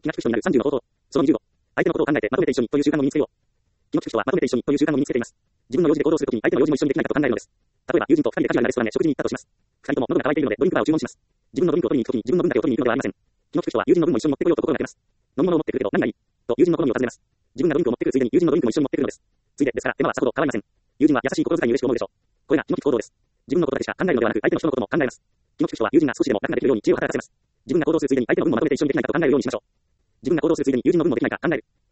気が利く人になる30の方法。その20を、相手のことを考えてまとめて一緒にという習慣を身につけよう。気の利く人はまとめて一緒にという習慣を身につけています。自分の用事で行動するときに相手の用事も一緒にできないかと考えるのです。例えば、友人と二人でカジュアルなレストランへ食事に行ったとします。二人とも喉が渇いているのでドリンクバーを注文します。自分のドリンクを取りに行くときに自分の分だけを取りに行くのではありません。気の利く人は友人の分も一緒に持ってこようと心がけます。飲み物を持ってくるけど何がいいと友人の好みを尋ねます。自分がドリンクを持ってくるついでに友人のドリンクも一緒に持ってくるのです。ついでですから手間はさほど変わりません。友人は優しい心遣いに嬉しく思うでしょう。これが気の利く行動です。自分のことだけしか考えるのではなく相手の人のことも考えます。気の利く人は友人が少しでも楽ができるように知恵を働かせます。自分が行動するついでに相手の分もまとめて一緒にできないかと考えるようにしましょう。自分が行動するついでに友人の分もできないか考える。